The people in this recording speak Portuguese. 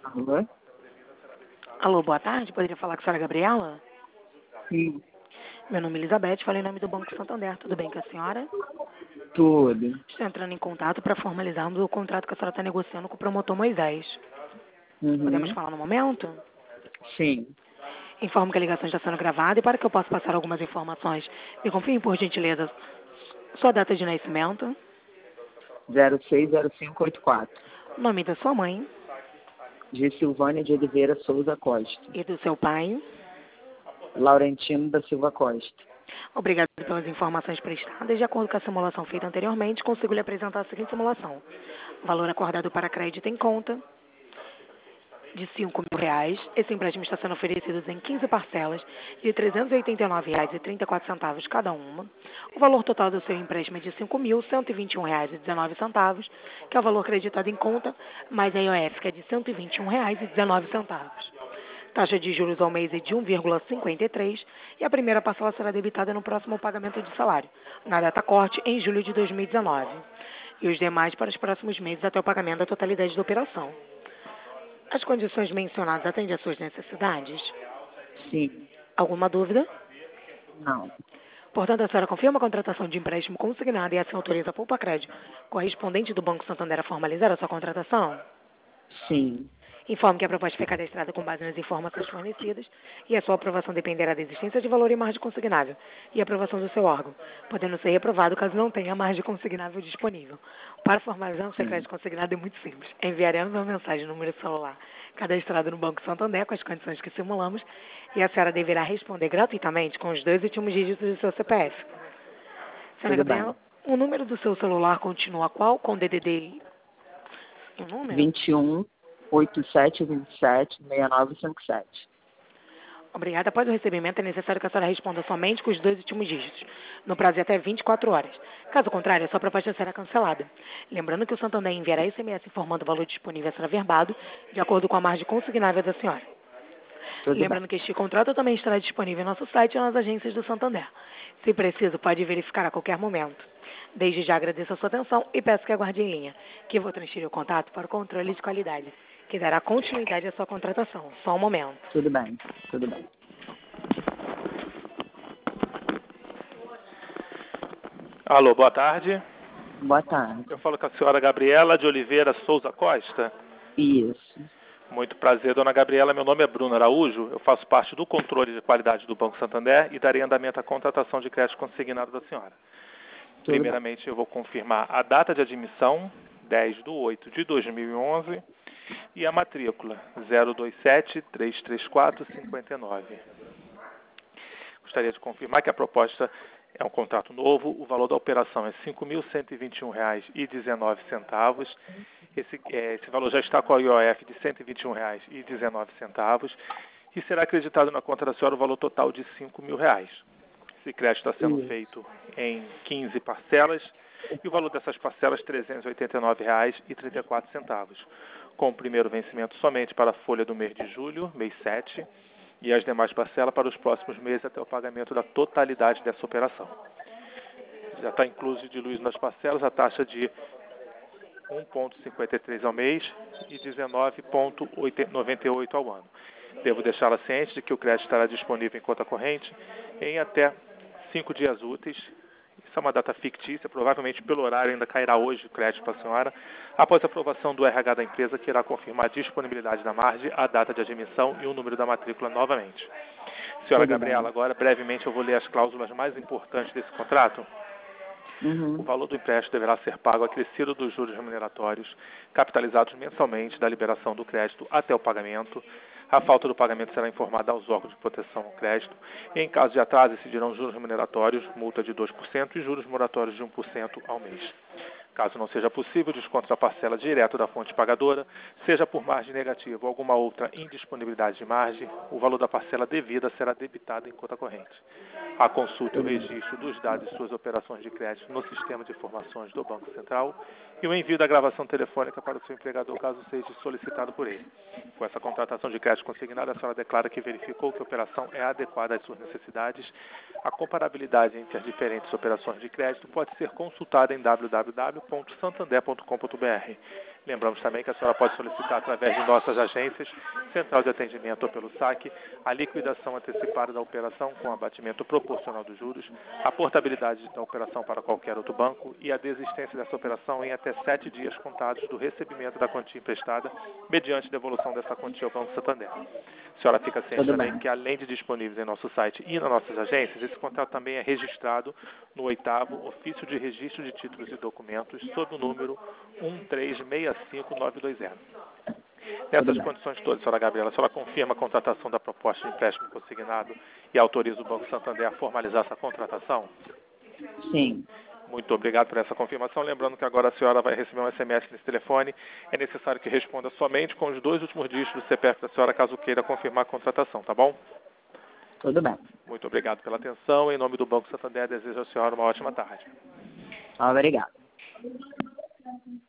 Alô? Alô, boa tarde. Poderia falar com a senhora Gabriela? Sim, Meu nome é Elizabeth, falei em nome do Banco Santander. Tudo bem com a senhora? tudo. Estou entrando em contato para formalizarmos o contrato que a senhora está negociando com o promotor Moisés. Podemos Uhum. falar no momento? Sim. Informo que a ligação está sendo gravada e para que eu possa passar algumas informações, me confirme, por gentileza, sua data de nascimento, 060584. nome da sua mãe De Silvânia de Oliveira Souza Costa. e do seu pai. Laurentino da Silva Costa. Obrigado pelas informações prestadas. De acordo com a simulação feita anteriormente, consigo lhe apresentar a seguinte simulação. Valor acordado para crédito em conta de R$ 5.000. Esse empréstimo está sendo oferecido em 15 parcelas de R$ 389,34 cada uma. O valor total do seu empréstimo é de R$ 5.121,19, que é o valor creditado em conta, mais a IOF, que é de R$ 121,19. Taxa de juros ao mês é de 1,53 e a primeira parcela será debitada no próximo pagamento de salário, na data corte, em julho de 2019. E os demais para os próximos meses até o pagamento da totalidade da operação. As condições mencionadas atendem às suas necessidades? Sim. Alguma dúvida? Não. Portanto, a senhora confirma a contratação de empréstimo consignado e assim autoriza a Poupa Crédito correspondente do Banco Santander a formalizar a sua contratação? Sim. Informe que a proposta foi cadastrada com base nas informações fornecidas e a sua aprovação dependerá da existência de valor em margem consignável e aprovação do seu órgão, podendo ser reprovado caso não tenha margem consignável disponível. Para formalizar um seu Sim. crédito consignado é muito simples. Enviaremos uma mensagem no número celular cadastrado no Banco Santander com as condições que simulamos e a senhora deverá responder gratuitamente com os 2 últimos dígitos do seu CPF. Senhora Tudo bem. Gabriela, o número do seu celular continua qual? Com DDD e o número? 21 8727 6957. Obrigada. Após o recebimento, é necessário que a senhora responda somente com os 2 últimos dígitos, no prazo de até 24 horas. Caso contrário, a sua proposta será cancelada. Lembrando que o Santander enviará SMS informando o valor disponível a ser averbado, de acordo com a margem consignável da senhora. Tudo bem. Lembrando que este contrato também estará disponível em nosso site e nas agências do Santander. Se preciso, pode verificar a qualquer momento. Desde já agradeço a sua atenção e peço que aguarde em linha, que vou transferir o contato para o controle de qualidade, que dará continuidade à sua contratação. Só um momento. Tudo bem. Tudo bem. Alô, boa tarde. Boa tarde. Eu falo com a senhora Gabriela de Oliveira Souza Costa. Isso. Muito prazer, dona Gabriela. Meu nome é Bruno Araújo. Eu faço parte do controle de qualidade do Banco Santander e darei andamento à contratação de crédito consignado da senhora. Tudo bem. Primeiramente, eu vou confirmar a data de admissão, 10/8/2011, e a matrícula, 027-334-59. Gostaria de confirmar que a proposta é um contrato novo, o valor da operação é R$ 5.121,19. Esse valor já está com a IOF de R$ 121,19 e será acreditado na conta da senhora o valor total de R$ 5.000. Esse crédito está sendo Isso. feito em 15 parcelas e o valor dessas parcelas R$ 389,34, com o primeiro vencimento somente para a folha do mês de julho, mês 7, e as demais parcelas para os próximos meses até o pagamento da totalidade dessa operação. Já está incluso de luz nas parcelas a taxa de 1,53 ao mês e 19,98 ao ano. Devo deixá-la ciente de que o crédito estará disponível em conta corrente em até 5 dias úteis. Isso é uma data fictícia, provavelmente pelo horário ainda cairá hoje o crédito para a senhora, após a aprovação do RH da empresa, que irá confirmar a disponibilidade da margem, a data de admissão e o número da matrícula novamente. Senhora Tudo Gabriela, bem. agora brevemente eu vou ler as cláusulas mais importantes desse contrato. O Uhum. valor do empréstimo deverá ser pago acrescido dos juros remuneratórios, capitalizados mensalmente da liberação do crédito até o pagamento. A falta do pagamento será informada aos órgãos de proteção ao crédito e, em caso de atraso, incidirão juros remuneratórios, multa de 2% e juros moratórios de 1% ao mês. Caso não seja possível, o desconto da parcela direto da fonte pagadora, seja por margem negativa ou alguma outra indisponibilidade de margem, o valor da parcela devida será debitado em conta corrente. A consulta e o Tudo bem. registro dos dados de suas operações de crédito no sistema de informações do Banco Central e o envio da gravação telefônica para o seu empregador, caso seja solicitado por ele. Com essa contratação de crédito consignado, a senhora declara que verificou que a operação é adequada às suas necessidades. A comparabilidade entre as diferentes operações de crédito pode ser consultada em www.santander.com.br. Lembramos também que a senhora pode solicitar através de nossas agências, central de atendimento ou pelo saque, a liquidação antecipada da operação com abatimento proporcional dos juros, a portabilidade da operação para qualquer outro banco e a desistência dessa operação em até 7 dias contados do recebimento da quantia emprestada, mediante devolução dessa quantia ao Banco Santander. A senhora fica ciente também que, além de disponíveis em nosso site e nas nossas agências, esse contrato também é registrado no 8º Ofício de Registro de Títulos e Documentos, sob o número 1365920. Nessas condições todas, senhora Gabriela, a senhora confirma a contratação da proposta de empréstimo consignado e autoriza o Banco Santander a formalizar essa contratação? Sim. Muito obrigado por essa confirmação. Lembrando que agora a senhora vai receber um SMS nesse telefone. É necessário que responda somente com os 2 últimos dígitos do CPF da senhora, caso queira confirmar a contratação, tá bom? Tudo bem. Muito obrigado pela atenção. Em nome do Banco Santander, desejo à senhora uma ótima tarde. Obrigado.